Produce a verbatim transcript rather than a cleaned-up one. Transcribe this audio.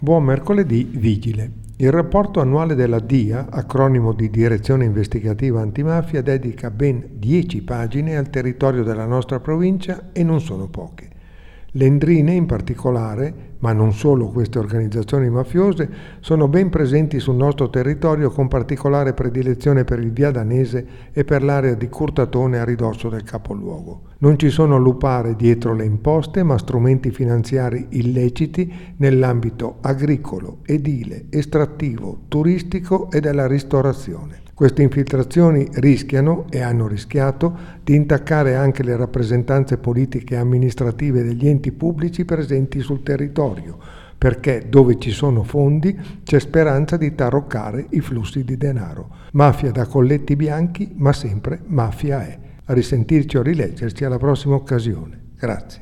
Buon mercoledì vigile. Il rapporto annuale della D I A, acronimo di Direzione Investigativa Antimafia, dedica ben dieci pagine al territorio della nostra provincia e non sono poche. Le Endrine in particolare, ma non solo queste organizzazioni mafiose, sono ben presenti sul nostro territorio con particolare predilezione per il Via Danese e per l'area di Curtatone a ridosso del capoluogo. Non ci sono lupare dietro le imposte, ma strumenti finanziari illeciti nell'ambito agricolo, edile, estrattivo, turistico e della ristorazione. Queste infiltrazioni rischiano, e hanno rischiato, di intaccare anche le rappresentanze politiche e amministrative degli enti pubblici presenti sul territorio, perché dove ci sono fondi c'è speranza di taroccare i flussi di denaro. Mafia da colletti bianchi, ma sempre mafia è. A risentirci o rileggerci alla prossima occasione. Grazie.